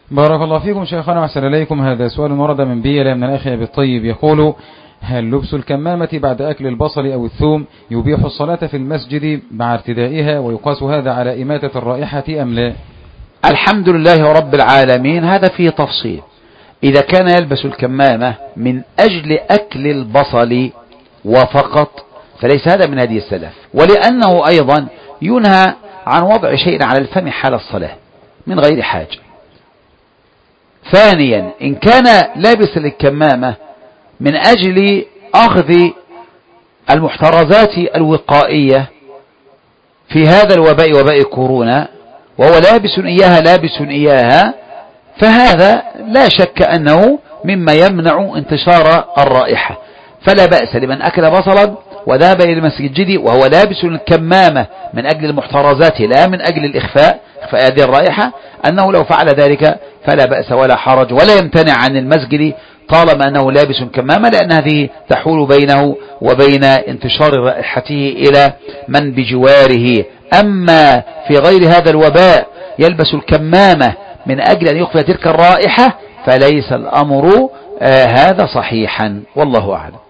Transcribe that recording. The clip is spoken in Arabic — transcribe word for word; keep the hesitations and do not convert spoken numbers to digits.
بارك الله فيكم شيخنا وأحسن إليكم. هذا سؤال ورد من بيلة من الأخ أبي الطيب يقول: هل لبس الكمامة بعد أكل البصل أو الثوم يبيح الصلاة في المسجد مع ارتدائها، ويقاس هذا على إماتة الرائحة أم لا؟ الحمد لله رب العالمين. هذا فيه تفصيل. إذا كان يلبس الكمامة من أجل أكل البصل وفقط فليس هذا من هدي السلف، ولأنه أيضا ينهى عن وضع شيء على الفم حال الصلاة من غير حاجة. ثانيا، إن كان لابس الكمامة من أجل أخذ المحترزات الوقائية في هذا الوباء وباء كورونا وهو لابس إياها لابس إياها فهذا لا شك أنه مما يمنع انتشار الرائحة، فلا بأس لمن أكل بصلا وذهب إلى المسجد وهو لابس الكمامة من أجل المحترزات لا من أجل الإخفاء إخفاء هذه الرائحة، أنه لو فعل ذلك فلا بأس ولا حرج ولا يمتنع عن المسجد طالما أنه لابس كمامة، لأن هذه تحول بينه وبين انتشار رائحته إلى من بجواره. أما في غير هذا الوباء يلبس الكمامة من أجل أن يخفي تلك الرائحة فليس الأمر آه هذا صحيحا، والله أعلم.